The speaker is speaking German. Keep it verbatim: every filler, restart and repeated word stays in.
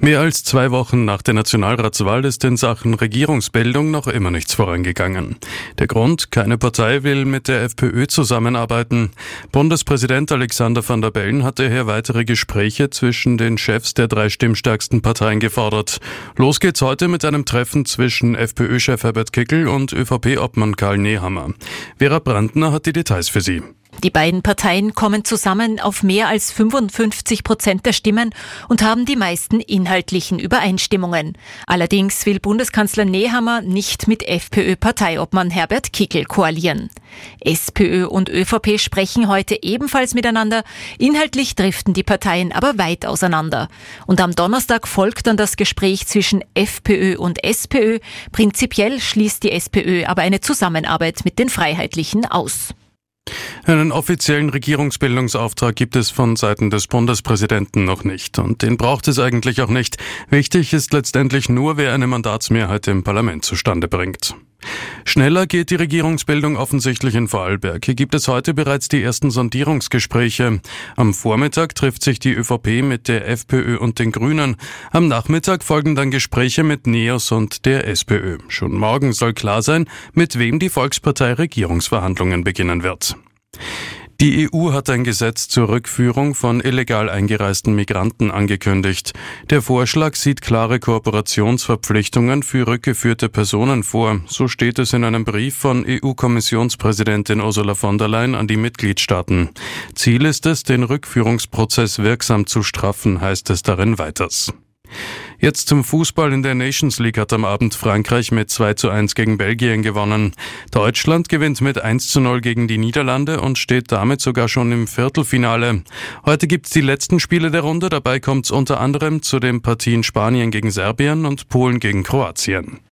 Mehr als zwei Wochen nach der Nationalratswahl ist in Sachen Regierungsbildung noch immer nichts vorangegangen. Der Grund: keine Partei will mit der FPÖ zusammenarbeiten. Bundespräsident Alexander Van der Bellen hat daher weitere Gespräche zwischen den Chefs der drei stimmstärksten Parteien gefordert. Los geht's heute mit einem Treffen zwischen FPÖ-Chef Herbert Kickl und ÖVP-Obmann Karl Nehammer. Vera Brandner hat die Details für Sie. Die beiden Parteien kommen zusammen auf mehr als fünfundfünfzig Prozent der Stimmen und haben die meisten inhaltlichen Übereinstimmungen. Allerdings will Bundeskanzler Nehammer nicht mit FPÖ-Parteiobmann Herbert Kickl koalieren. SPÖ und ÖVP sprechen heute ebenfalls miteinander. Inhaltlich driften die Parteien aber weit auseinander. Und am Donnerstag folgt dann das Gespräch zwischen FPÖ und SPÖ. Prinzipiell schließt die SPÖ aber eine Zusammenarbeit mit den Freiheitlichen aus. Einen offiziellen Regierungsbildungsauftrag gibt es von Seiten des Bundespräsidenten noch nicht. Und den braucht es eigentlich auch nicht. Wichtig ist letztendlich nur, wer eine Mandatsmehrheit im Parlament zustande bringt. Schneller geht die Regierungsbildung offensichtlich in Vorarlberg. Hier gibt es heute bereits die ersten Sondierungsgespräche. Am Vormittag trifft sich die ÖVP mit der FPÖ und den Grünen. Am Nachmittag folgen dann Gespräche mit NEOS und der SPÖ. Schon morgen soll klar sein, mit wem die Volkspartei Regierungsverhandlungen beginnen wird. Die E U hat ein Gesetz zur Rückführung von illegal eingereisten Migranten angekündigt. Der Vorschlag sieht klare Kooperationsverpflichtungen für rückgeführte Personen vor. So steht es in einem Brief von E U-Kommissionspräsidentin Ursula von der Leyen an die Mitgliedstaaten. Ziel ist es, den Rückführungsprozess wirksam zu straffen, heißt es darin weiters. Jetzt zum Fußball. In der Nations League hat am Abend Frankreich mit zwei zu eins gegen Belgien gewonnen. Deutschland gewinnt mit eins zu null gegen die Niederlande und steht damit sogar schon im Viertelfinale. Heute gibt's die letzten Spiele der Runde. Dabei kommt's unter anderem zu den Partien Spanien gegen Serbien und Polen gegen Kroatien.